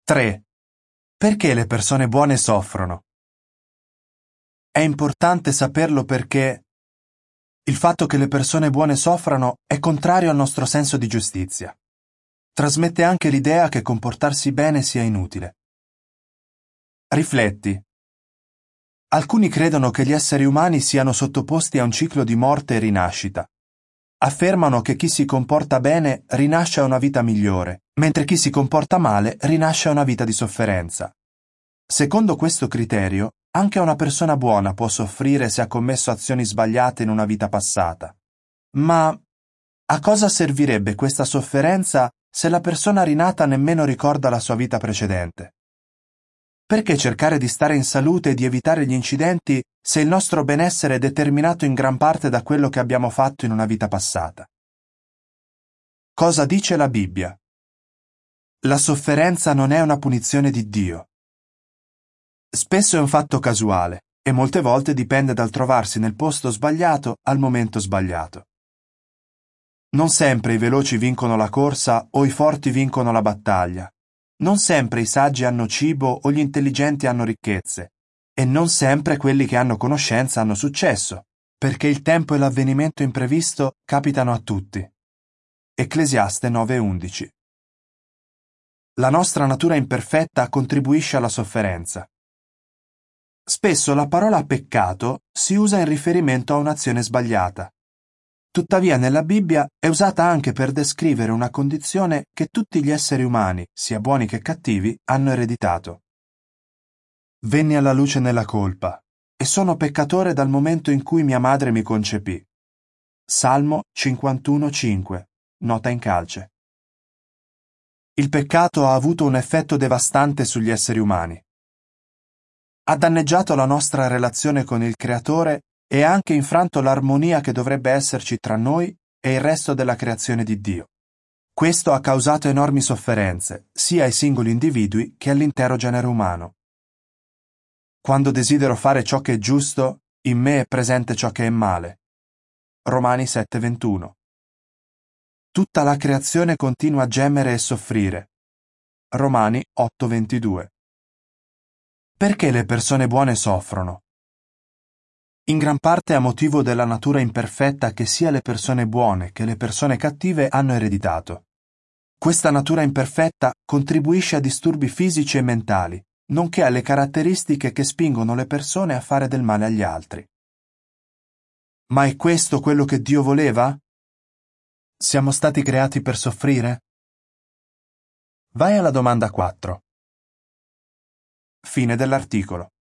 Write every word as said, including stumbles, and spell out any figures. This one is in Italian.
tre. Perché le persone buone soffrono? È importante saperlo perché il fatto che le persone buone soffrano è contrario al nostro senso di giustizia. Trasmette anche l'idea che comportarsi bene sia inutile. Rifletti. Alcuni credono che gli esseri umani siano sottoposti a un ciclo di morte e rinascita. Affermano che chi si comporta bene rinasce a una vita migliore, mentre chi si comporta male rinasce a una vita di sofferenza. Secondo questo criterio, anche una persona buona può soffrire se ha commesso azioni sbagliate in una vita passata. Ma a cosa servirebbe questa sofferenza se la persona rinata nemmeno ricorda la sua vita precedente? Perché cercare di stare in salute e di evitare gli incidenti se il nostro benessere è determinato in gran parte da quello che abbiamo fatto in una vita passata? Cosa dice la Bibbia? La sofferenza non è una punizione di Dio. Spesso è un fatto casuale e molte volte dipende dal trovarsi nel posto sbagliato al momento sbagliato. Non sempre i veloci vincono la corsa o i forti vincono la battaglia. Non sempre i saggi hanno cibo o gli intelligenti hanno ricchezze, e non sempre quelli che hanno conoscenza hanno successo, perché il tempo e l'avvenimento imprevisto capitano a tutti. Ecclesiaste nove undici. La nostra natura imperfetta contribuisce alla sofferenza. Spesso la parola peccato si usa in riferimento a un'azione sbagliata. Tuttavia nella Bibbia è usata anche per descrivere una condizione che tutti gli esseri umani, sia buoni che cattivi, hanno ereditato. Venni alla luce nella colpa, e sono peccatore dal momento in cui mia madre mi concepì. Salmo cinquantuno cinque, nota in calce. Il peccato ha avuto un effetto devastante sugli esseri umani. Ha danneggiato la nostra relazione con il Creatore e ha anche infranto l'armonia che dovrebbe esserci tra noi e il resto della creazione di Dio. Questo ha causato enormi sofferenze, sia ai singoli individui che all'intero genere umano. Quando desidero fare ciò che è giusto, in me è presente ciò che è male. Romani sette ventuno. Tutta la creazione continua a gemere e soffrire. Romani otto ventidue. Perché le persone buone soffrono? In gran parte a motivo della natura imperfetta che sia le persone buone che le persone cattive hanno ereditato. Questa natura imperfetta contribuisce a disturbi fisici e mentali, nonché alle caratteristiche che spingono le persone a fare del male agli altri. Ma è questo quello che Dio voleva? Siamo stati creati per soffrire? Vai alla domanda quattro. Fine dell'articolo.